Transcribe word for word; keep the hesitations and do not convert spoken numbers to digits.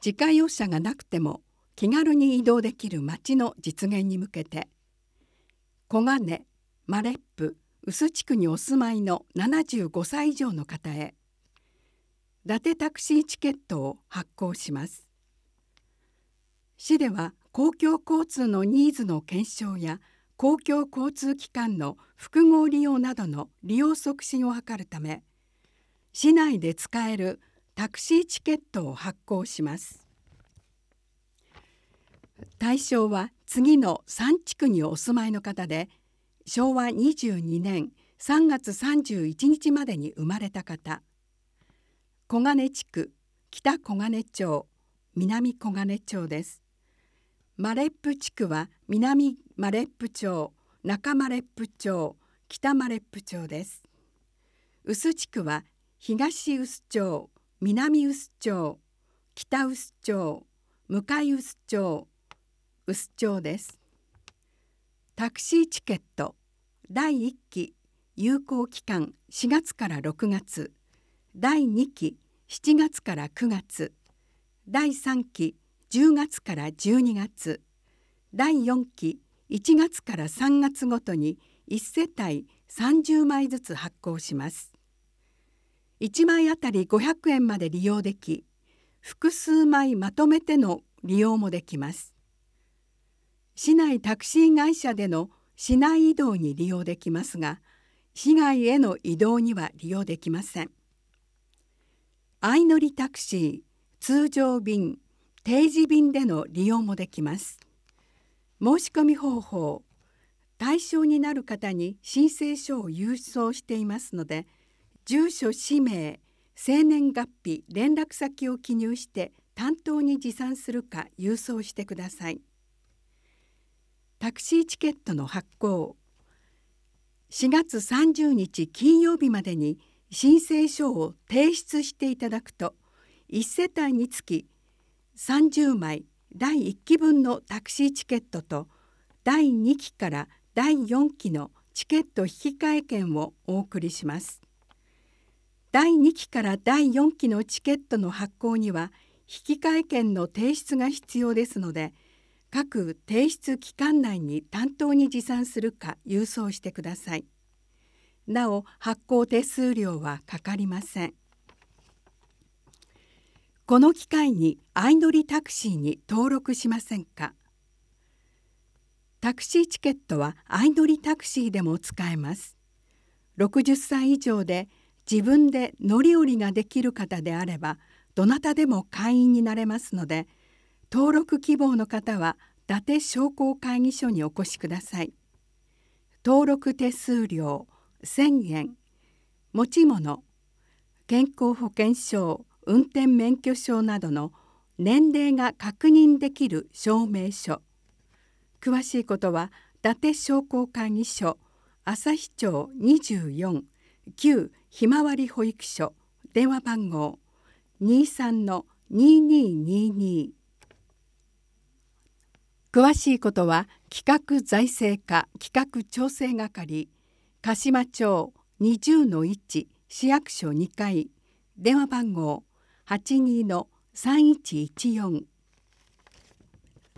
自家用車がなくても気軽に移動できる町の実現に向けて、小金、マレップ、臼地区にお住まいのななじゅうごさい以上の方へ、伊達タクシーチケットを発行します。市では公共交通のニーズの検証や公共交通機関の複合利用などの利用促進を図るため、市内で使えるタクシーチケットを発行します。対象は次のさん地区にお住まいの方で、しょうわにじゅうにねんさんがつさんじゅういちにちまでに生まれた方、小金地区、北小金町、南小金町です。マレップ地区は南マレップ町、中マレップ町、北マレップ町です。臼地区は東臼町、南臼町、北臼町、向臼町、臼町です。タクシーチケットだいいっき有効期間しがつからろくがつ、だいにきしちがつからくがつ、だいさんきじゅうがつからじゅうにがつ、だいよんきいちがつからさんがつごとにいちせたいさんじゅうまいずつ発行します。いちまいあたりごひゃくえんまで利用でき、複数枚まとめての利用もできます。市内タクシー会社での市内移動に利用できますが、市外への移動には利用できません。相乗りタクシー、通常便、定時便での利用もできます。申し込み方法、対象になる方に申請書を郵送していますので、住所、氏名、生年月日、連絡先を記入して担当に持参するか郵送してください。タクシーチケットの発行、しがつさんじゅうにち金曜日までに申請書を提出していただくと、いちせたいにつきさんじゅうまいだいいっきぶんのタクシーチケットとだいにきからだいよんきのチケット引換券をお送りします。だいにきからだいよんきのチケットの発行には引換券の提出が必要ですので、各提出期間内に担当に持参するか郵送してください。なお、発行手数料はかかりません。この機会に相乗りタクシーに登録しませんか？タクシーチケットは相乗りタクシーでも使えます。ろくじゅっさい以上で自分で乗り降りができる方であれば、どなたでも会員になれますので、登録希望の方は伊達商工会議所にお越しください。登録手数料せんえん、持ち物、健康保険証、運転免許証などの年齢が確認できる証明書。詳しいことは伊達商工会議所旭町にじゅうよん旧ひまわり保育所、電話番号 にじゅうさんのにーにーにーにー。詳しいことは企画財政課企画調整係鹿島町 にじゅうのいち 市役所にかい、電話番号 はちにーのさんいちいちよん